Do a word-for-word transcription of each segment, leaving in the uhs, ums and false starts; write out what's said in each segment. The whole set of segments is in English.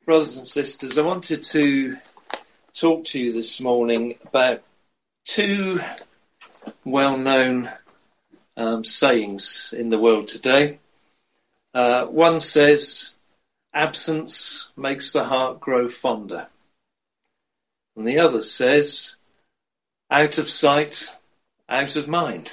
Brothers and sisters, I wanted to talk to you this morning about two well-known um, sayings in the world today. Uh, one says, absence makes the heart grow fonder. And the other says, out of sight, out of mind.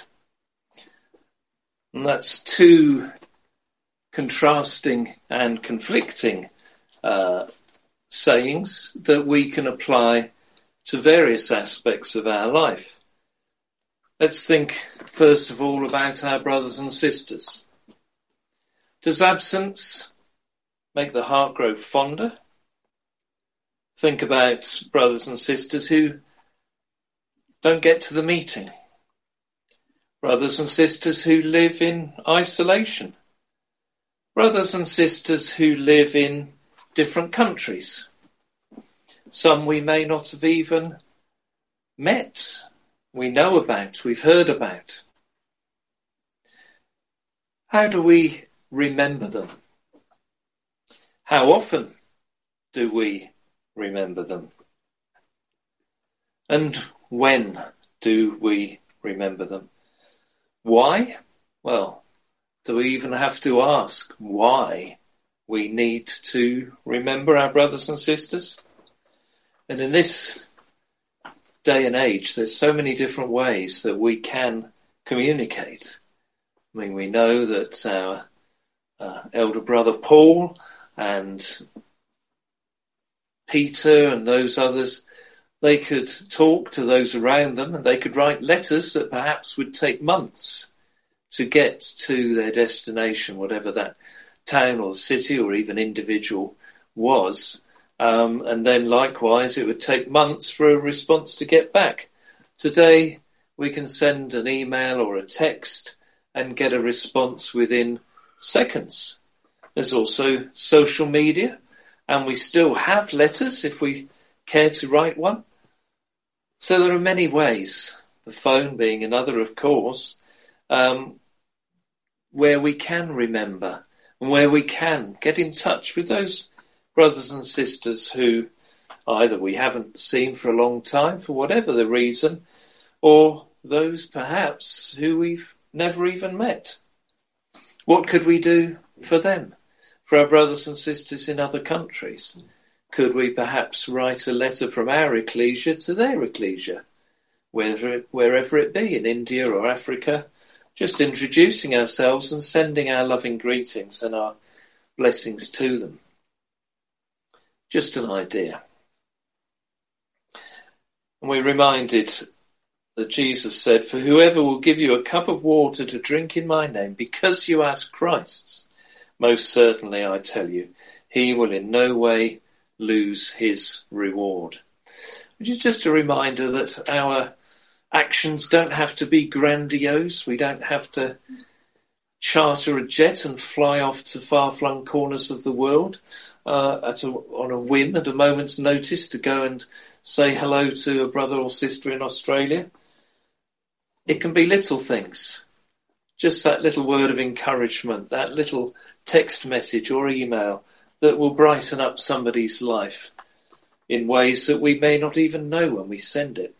And that's two contrasting and conflicting uh, sayings that we can apply to various aspects of our life. Let's think first of all about our brothers and sisters. Does absence make the heart grow fonder? Think about brothers and sisters who don't get to the meeting. Brothers and sisters who live in isolation. Brothers and sisters who live in different countries. Some we may not have even met. We know about, we've heard about. How do we remember them? How often do we remember them? And when do we remember them? Why? Well, do we even have to ask why we need to remember our brothers and sisters? And in this day and age, there's so many different ways that we can communicate. I mean, we know that our uh, elder brother Paul and Peter and those others, they could talk to those around them and they could write letters that perhaps would take months to get to their destination, whatever that town or city or even individual was. Um, and then likewise, it would take months for a response to get back. Today, we can send an email or a text and get a response within seconds. There's also social media, and we still have letters if we care to write one. So there are many ways, the phone being another, of course, um, where we can remember and where we can get in touch with those brothers and sisters who either we haven't seen for a long time for whatever the reason, or those perhaps who we've never even met. What could we do for them, for our brothers and sisters in other countries? Could we perhaps write a letter from our ecclesia to their ecclesia, whether it, wherever it be, in India or Africa, just introducing ourselves and sending our loving greetings and our blessings to them? Just an idea. And we're reminded that Jesus said, for whoever will give you a cup of water to drink in my name, because you ask Christ's, most certainly I tell you, he will in no way lose his reward. Which is just a reminder that our actions don't have to be grandiose. We don't have to charter a jet and fly off to far-flung corners of the world uh, at a, on a whim, at a moment's notice, to go and say hello to a brother or sister in Australia. It can be little things. Just that little word of encouragement, that little text message or email that will brighten up somebody's life in ways that we may not even know when we send it.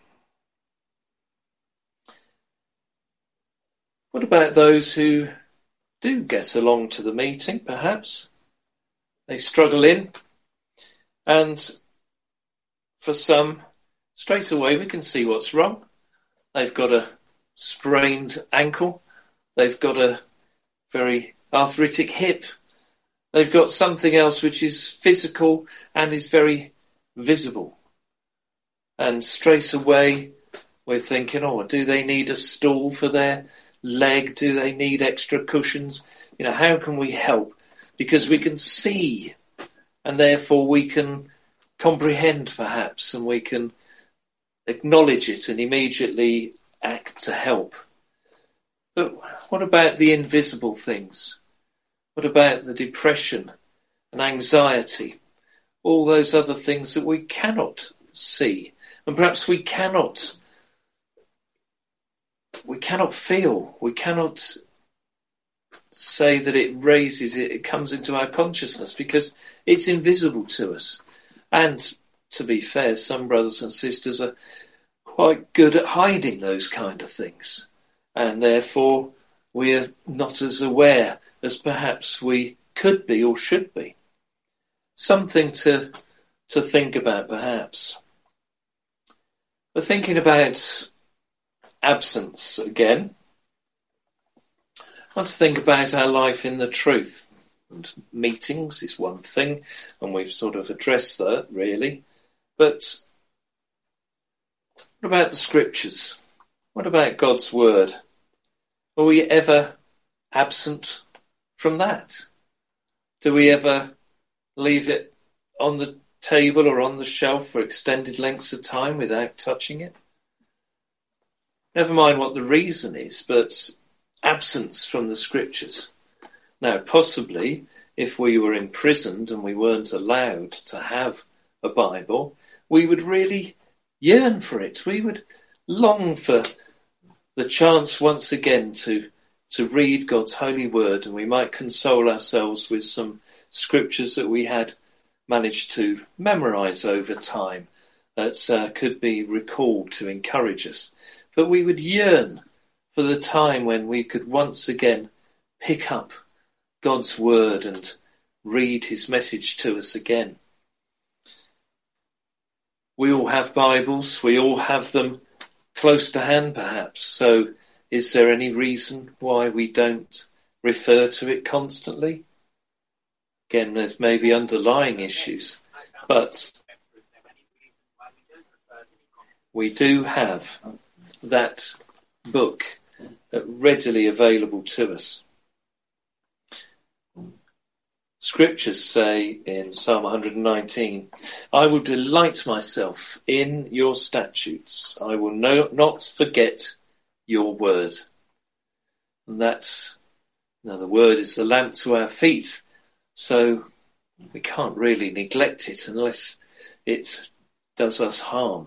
What about those who do get along to the meeting, perhaps? They struggle in, and for some, straight away we can see what's wrong. They've got a sprained ankle. They've got a very arthritic hip. They've got something else which is physical and is very visible. And straight away we're thinking, oh, do they need a stool for their leg? Do they need extra cushions? You know, how can we help? Because we can see, and therefore we can comprehend perhaps, and we can acknowledge it and immediately act to help. But what about the invisible things? What about the depression and anxiety? All those other things that we cannot see, and perhaps we cannot we cannot feel, we cannot say that it raises it, it comes into our consciousness because it's invisible to us. And to be fair, some brothers and sisters are quite good at hiding those kind of things. And therefore, we're not as aware as perhaps we could be or should be. Something to, to think about, perhaps. But thinking about absence again, I want to think about our life in the truth. And meetings is one thing, and we've sort of addressed that, really. But what about the scriptures? What about God's word? Are we ever absent from that? Do we ever leave it on the table or on the shelf for extended lengths of time without touching it? Never mind what the reason is, but absence from the scriptures. Now, possibly, if we were imprisoned and we weren't allowed to have a Bible, we would really yearn for it. We would long for the chance once again to, to read God's holy word, and we might console ourselves with some scriptures that we had managed to memorize over time that uh, could be recalled to encourage us. But we would yearn for the time when we could once again pick up God's word and read his message to us again. We all have Bibles, we all have them close to hand perhaps, so is there any reason why we don't refer to it constantly? Again, there's maybe underlying issues, but we do have that book readily available to us. Scriptures say in Psalm one nineteen, I will delight myself in your statutes. I will no, not forget your word. And that's, now the word is the lamp to our feet, so we can't really neglect it unless it does us harm.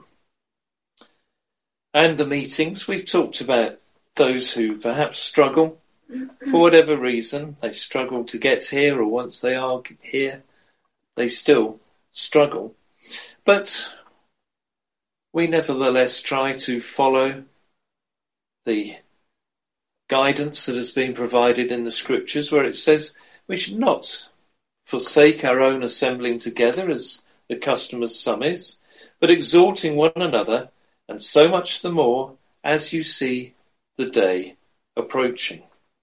And the meetings, we've talked about those who perhaps struggle for whatever reason. They struggle to get here, or once they are here, they still struggle. But we nevertheless try to follow the guidance that has been provided in the scriptures, where it says we should not forsake our own assembling together, as the custom of some is, but exhorting one another, and so much the more as you see the day approaching.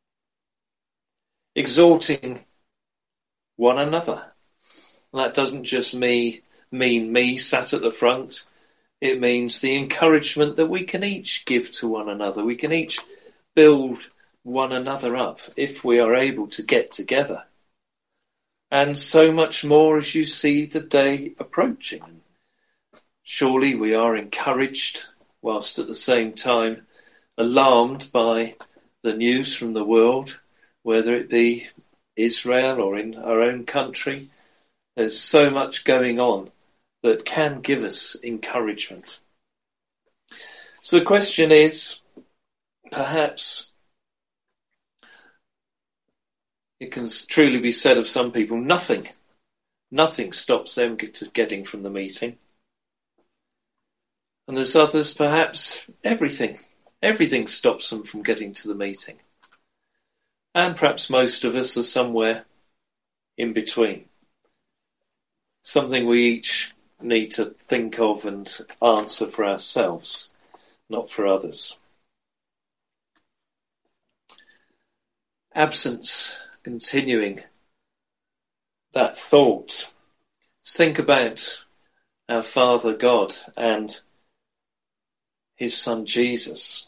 Exhorting one another. That doesn't just me, mean me sat at the front. It means the encouragement that we can each give to one another. We can each build one another up if we are able to get together. And so much more as you see the day approaching. Surely we are encouraged, whilst at the same time alarmed by the news from the world, whether it be Israel or in our own country. There's so much going on that can give us encouragement. So the question is, perhaps it can truly be said of some people, nothing, nothing stops them get getting from the meeting. And there's others, perhaps everything, everything stops them from getting to the meeting. And perhaps most of us are somewhere in between. Something we each need to think of and answer for ourselves, not for others. Absence, continuing that thought. Let's think about our Father God and his Son Jesus.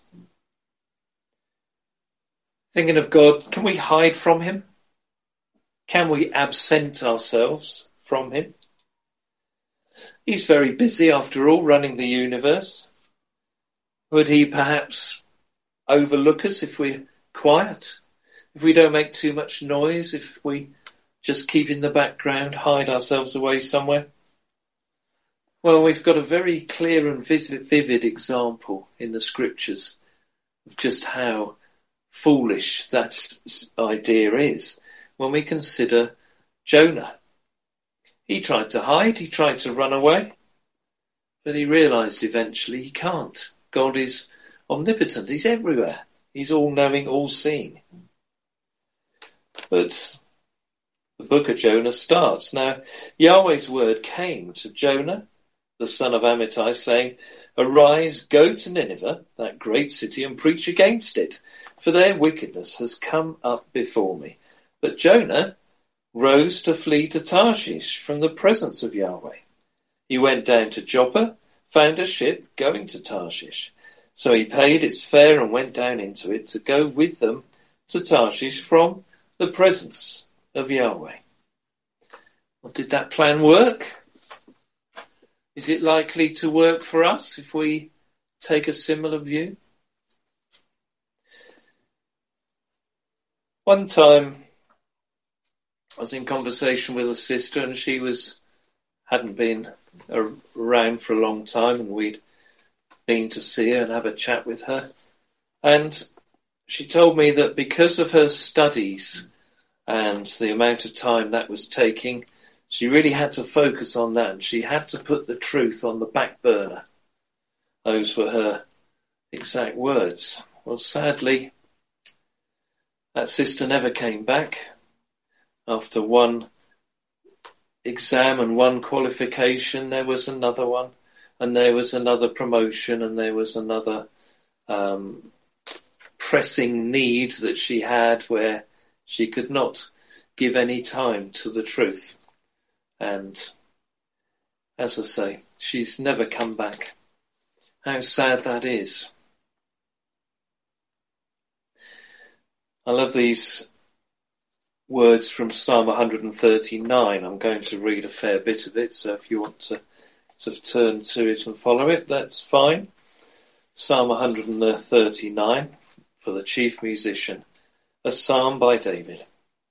Thinking of God, can we hide from him? Can we absent ourselves from him? He's very busy, after all, running the universe. Would he perhaps overlook us if we're quiet? If we don't make too much noise? If we just keep in the background, hide ourselves away somewhere? Well, we've got a very clear and vivid example in the scriptures of just how foolish that idea is when we consider Jonah. He tried to hide, he tried to run away, but he realised eventually he can't. God is omnipotent, he's everywhere. He's all-knowing, all-seeing. But the book of Jonah starts. Now, Yahweh's word came to Jonah, the son of Amittai, saying, "Arise, go to Nineveh, that great city, and preach against it, for their wickedness has come up before me." But Jonah rose to flee to Tarshish from the presence of Yahweh. He went down to Joppa, found a ship going to Tarshish. So he paid its fare and went down into it to go with them to Tarshish from the presence of Yahweh. Well, did that plan work? Is it likely to work for us if we take a similar view? One time I was in conversation with a sister, and she was hadn't been around for a long time, and we'd been to see her and have a chat with her. And she told me that because of her studies and the amount of time that was taking, she really had to focus on that, and she had to put the truth on the back burner. Those were her exact words. Well, sadly, that sister never came back. After one exam and one qualification, there was another one, and there was another promotion, and there was another um, pressing need that she had where she could not give any time to the truth. And as I say, she's never come back. How sad that is. I love these words from Psalm one thirty-nine. I'm going to read a fair bit of it, so if you want to sort of turn to it and follow it, that's fine. Psalm one thirty-nine for the chief musician, a psalm by David.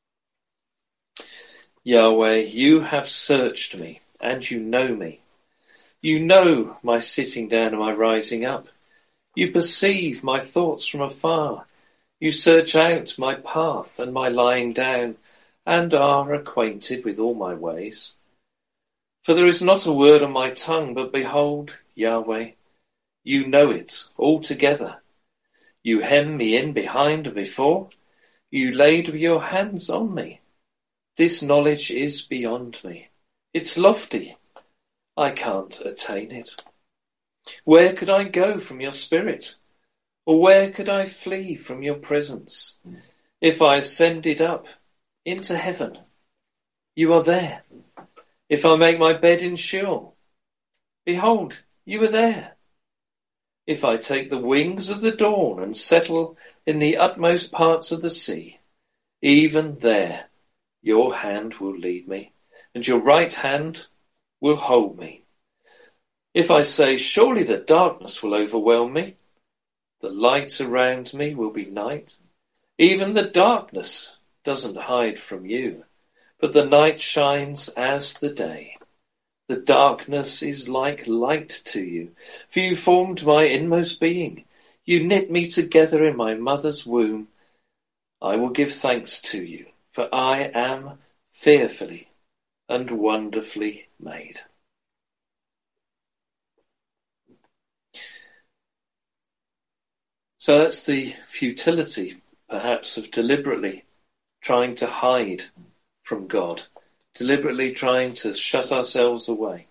Yahweh, you have searched me, and you know me. You know my sitting down and my rising up. You perceive my thoughts from afar. You search out my path and my lying down, and are acquainted with all my ways. For there is not a word on my tongue, but behold, Yahweh, you know it altogether. You hem me in behind and before. You laid your hands on me. This knowledge is beyond me. It's lofty. I can't attain it. Where could I go from your spirit? Or where could I flee from your presence? If I ascended up into heaven, you are there. If I make my bed in Sheol, behold, you are there. If I take the wings of the dawn and settle in the utmost parts of the sea, even there your hand will lead me, and your right hand will hold me. If I say, surely the darkness will overwhelm me, the light around me will be night. Even the darkness doesn't hide from you, but the night shines as the day. The darkness is like light to you, for you formed my inmost being. You knit me together in my mother's womb. I will give thanks to you, for I am fearfully and wonderfully made. So that's the futility, perhaps, of deliberately trying to hide from God, deliberately trying to shut ourselves away.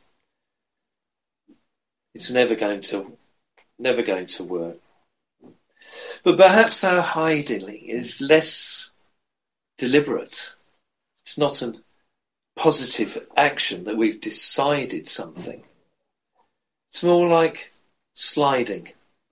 It's never going to, never going to work. But perhaps our hiding is less deliberate. It's not a positive action that we've decided something. It's more like sliding.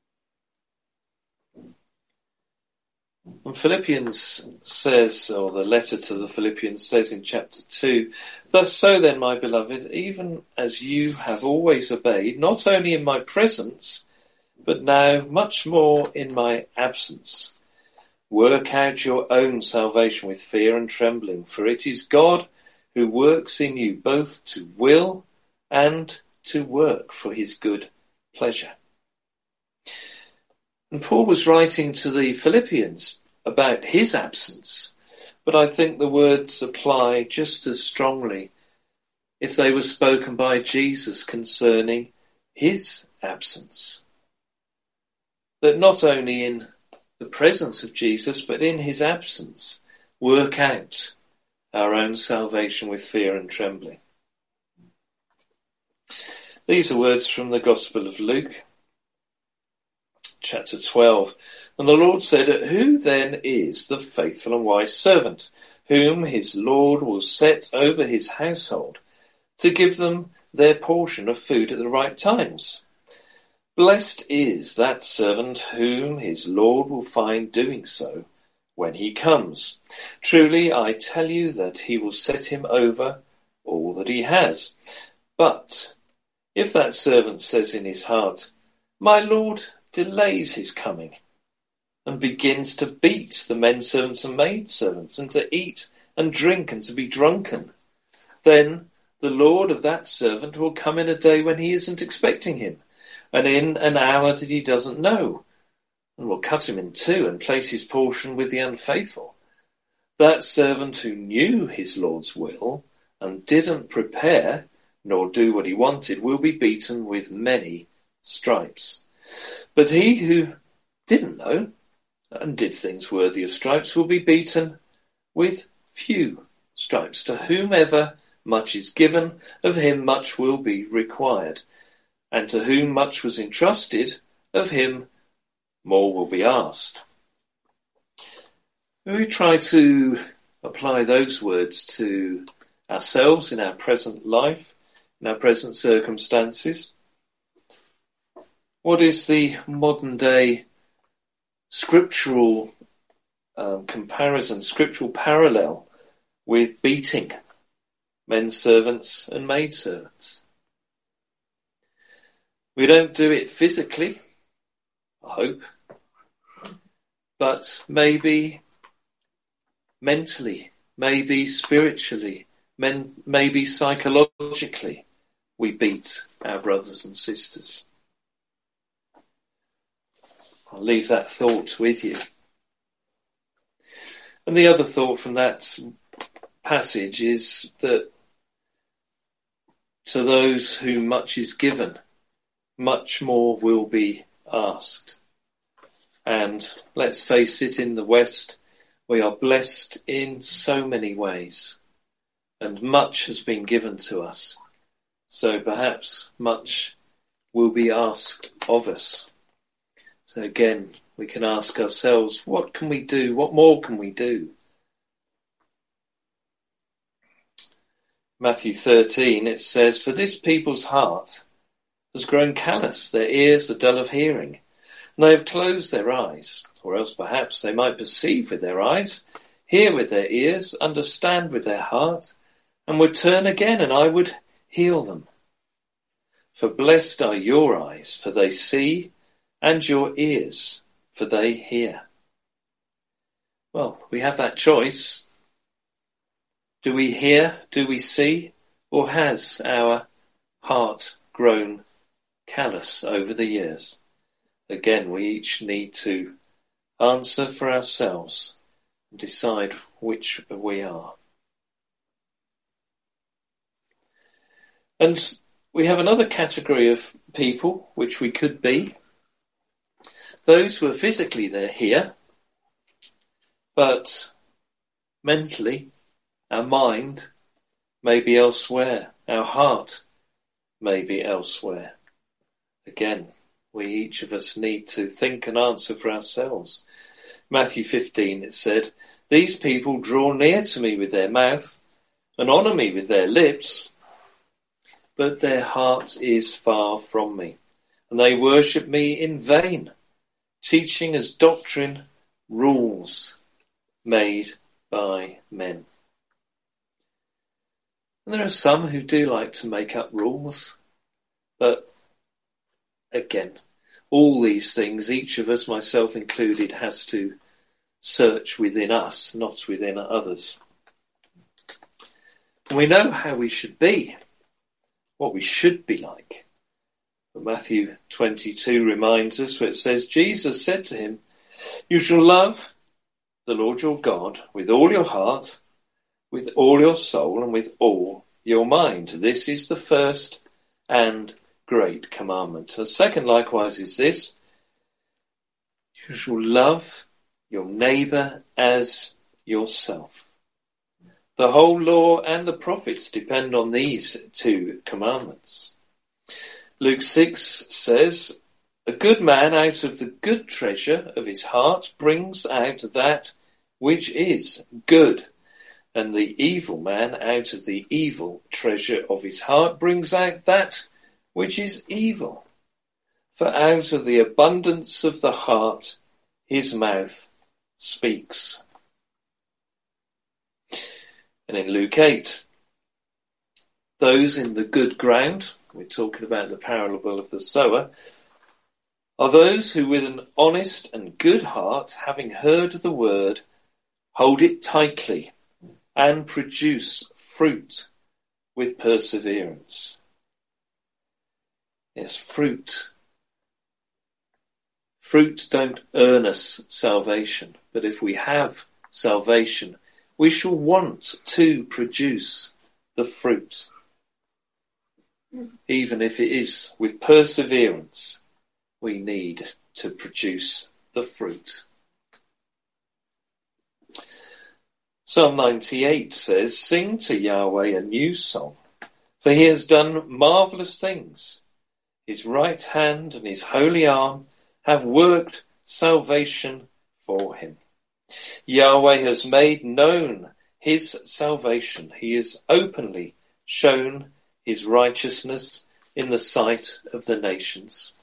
And Philippians says, or the letter to the Philippians says in chapter two, thus so then, my beloved, even as you have always obeyed, not only in my presence, but now much more in my absence, work out your own salvation with fear and trembling, for it is God who works in you both to will and to work for his good pleasure. And Paul was writing to the Philippians about his absence, but I think the words apply just as strongly if they were spoken by Jesus concerning his absence. That not only in the presence of Jesus, but in his absence, work out our own salvation with fear and trembling. These are words from the Gospel of Luke, chapter twelve. And the Lord said, "Who then is the faithful and wise servant, whom his Lord will set over his household, to give them their portion of food at the right times? Blessed is that servant whom his Lord will find doing so when he comes. Truly I tell you that he will set him over all that he has. But if that servant says in his heart, 'My Lord delays his coming,' and begins to beat the men servants and maid servants, and to eat and drink and to be drunken, then the Lord of that servant will come in a day when he isn't expecting him, and in an hour that he doesn't know, and will cut him in two and place his portion with the unfaithful. That servant who knew his Lord's will and didn't prepare nor do what he wanted will be beaten with many stripes. But he who didn't know and did things worthy of stripes will be beaten with few stripes. To whomever much is given, of him much will be required. And to whom much was entrusted, of him more will be asked." We try to apply those words to ourselves in our present life, in our present circumstances. What is the modern day scriptural um, comparison, scriptural parallel with beating men servants and maid servants? We don't do it physically, I hope, but maybe mentally, maybe spiritually, men, maybe psychologically, we beat our brothers and sisters. I'll leave that thought with you. And the other thought from that passage is that to those whom much is given, much more will be asked. And let's face it, in the West, we are blessed in so many ways, and much has been given to us. So perhaps much will be asked of us. So again, we can ask ourselves, what can we do? What more can we do? Matthew thirteen, it says, "For this people's heart has grown callous, their ears are dull of hearing, and they have closed their eyes, or else perhaps they might perceive with their eyes, hear with their ears, understand with their heart, and would turn again, and I would heal them. For blessed are your eyes, for they see, and your ears, for they hear." Well, we have that choice. Do we hear? Do we see? Or has our heart grown callous over the years? Again, we each need to answer for ourselves and decide which we are. And we have another category of people which we could be. Those who are physically there here, but mentally, our mind may be elsewhere. Our heart may be elsewhere. Again, we each of us need to think and answer for ourselves. Matthew fifteen, it said, "These people draw near to me with their mouth and honour me with their lips, but their heart is far from me, and they worship me in vain, teaching as doctrine rules made by men." And there are some who do like to make up rules, but again, all these things, each of us, myself included, has to search within us, not within others. And we know how we should be, what we should be like. But Matthew twenty-two reminds us where it says, Jesus said to him, "You shall love the Lord your God with all your heart, with all your soul, and with all your mind. This is the first and great commandment. The second likewise is this: you shall love your neighbour as yourself. The whole law and the prophets depend on these two commandments. Luke six says, a good man out of the good treasure of his heart brings out that which is good, and the evil man out of the evil treasure of his heart brings out that which is evil. For out of the abundance of the heart his mouth speaks. And in Luke eight, those in the good ground, we're talking about the parable of the sower, are those who with an honest and good heart, having heard the word, hold it tightly and produce fruit with perseverance. Yes, fruit. Fruit don't earn us salvation, but if we have salvation, we shall want to produce the fruit, even if it is with perseverance. We need to produce the fruit. Psalm ninety-eight says, sing to Yahweh a new song, for he has done marvellous things. His right hand and his holy arm have worked salvation for him. Yahweh has made known his salvation. He has openly shown his righteousness in the sight of the nations.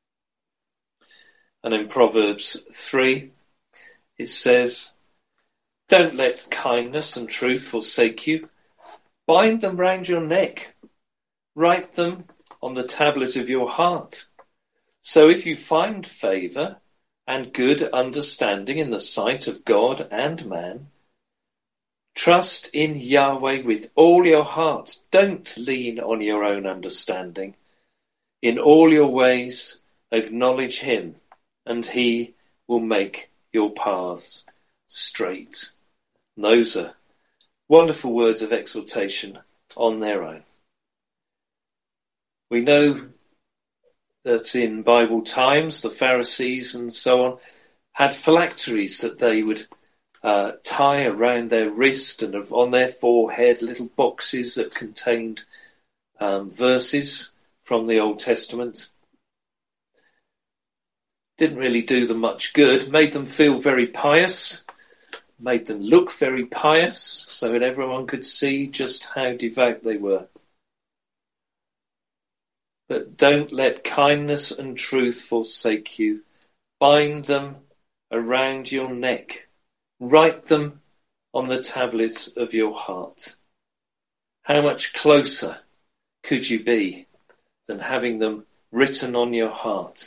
And in Proverbs three, it says, don't let kindness and truth forsake you. Bind them round your neck. Write them on the tablet of your heart. So if you find favour and good understanding in the sight of God and man, trust in Yahweh with all your heart. Don't lean on your own understanding. In all your ways acknowledge him, and he will make your paths straight. And those are wonderful words of exhortation on their own. We know that in Bible times, the Pharisees and so on had phylacteries that they would uh, tie around their wrist, and on their forehead little boxes that contained um, verses from the Old Testament. Didn't really do them much good, made them feel very pious, made them look very pious, so that everyone could see just how devout they were. But don't let kindness and truth forsake you. Bind them around your neck. Write them on the tablets of your heart. How much closer could you be than having them written on your heart?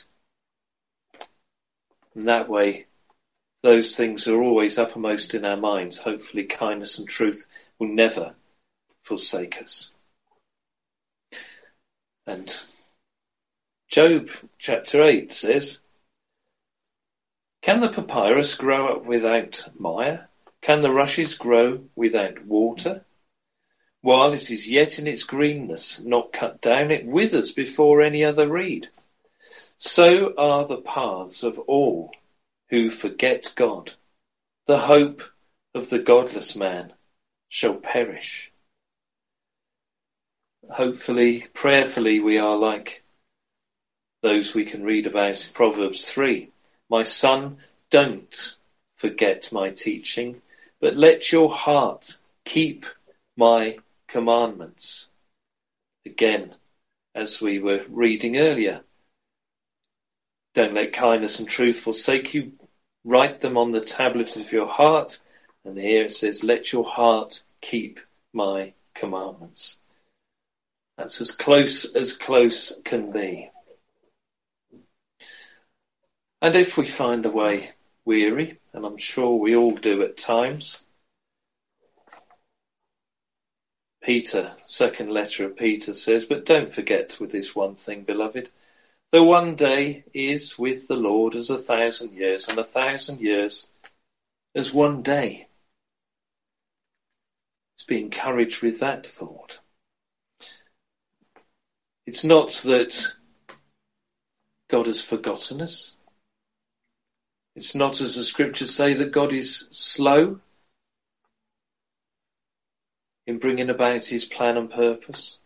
And that way, those things are always uppermost in our minds. Hopefully, kindness and truth will never forsake us. And Job chapter eight says, can the papyrus grow up without mire? Can the rushes grow without water? While it is yet in its greenness, not cut down, it withers before any other reed. So are the paths of all who forget God. The hope of the godless man shall perish. Hopefully, prayerfully, we are like those we can read about in Proverbs three. My son, don't forget my teaching, but let your heart keep my commandments. Again, as we were reading earlier, don't let kindness and truth forsake you. Write them on the tablet of your heart. And here it says, let your heart keep my commandments. That's as close as close can be. And if we find the way weary, and I'm sure we all do at times, Peter, second letter of Peter says, but don't forget with this one thing, beloved, the one day is with the Lord as a thousand years, and a thousand years as one day. Let's be encouraged with that thought. It's not that God has forgotten us. It's not, as the scriptures say, that God is slow in bringing about his plan and purpose.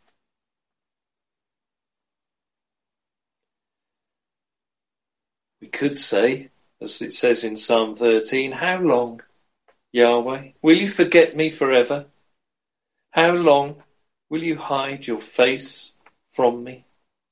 We could say, as it says in Psalm thirteen, how long, Yahweh, will you forget me forever? How long will you hide your face from me?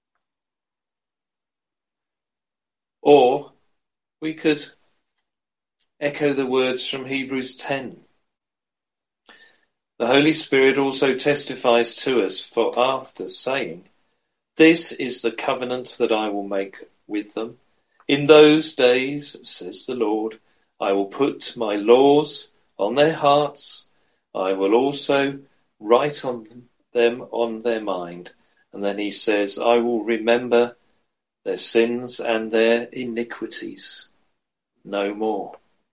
Or we could echo the words from Hebrews ten. The Holy Spirit also testifies to us, for after saying, this is the covenant that I will make with them. In those days, says the Lord, I will put my laws on their hearts. I will also write on them on their mind. And then he says, I will remember their sins and their iniquities no more.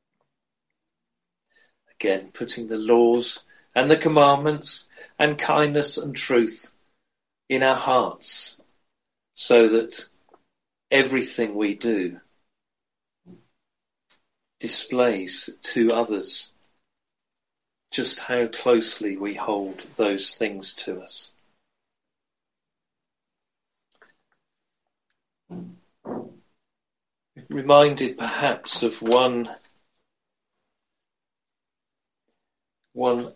Again, putting the laws and the commandments and kindness and truth in our hearts so that everything we do displays to others just how closely we hold those things to us. Reminded perhaps of one one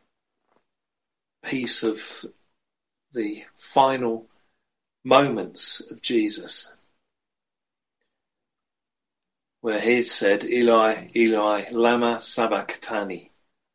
piece of the final moments of Jesus, where he said, Eli, Eli, lama sabachthani,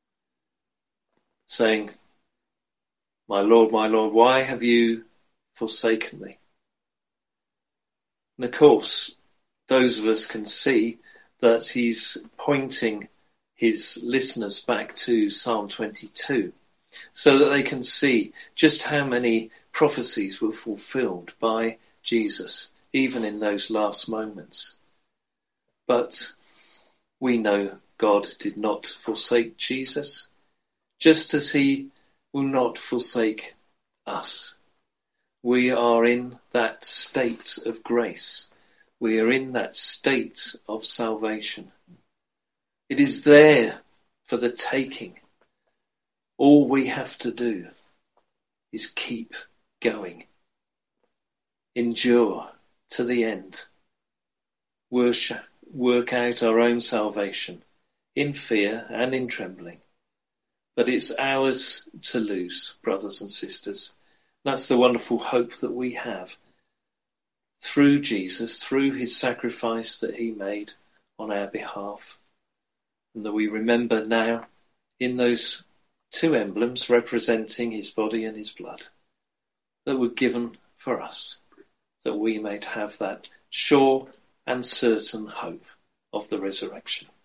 saying, my Lord, my Lord, why have you forsaken me? And of course, those of us can see that he's pointing his listeners back to Psalm twenty-two, so that they can see just how many prophecies were fulfilled by Jesus, even in those last moments. But we know God did not forsake Jesus, just as he will not forsake us. We are in that state of grace. We are in that state of salvation. It is there for the taking. All we have to do is keep going. Endure to the end. Worship, work out our own salvation in fear and in trembling. But it's ours to lose, brothers and sisters. That's the wonderful hope that we have through Jesus, through his sacrifice that he made on our behalf. And that we remember now in those two emblems representing his body and his blood that were given for us, that we might have that sure and certain hope of the resurrection.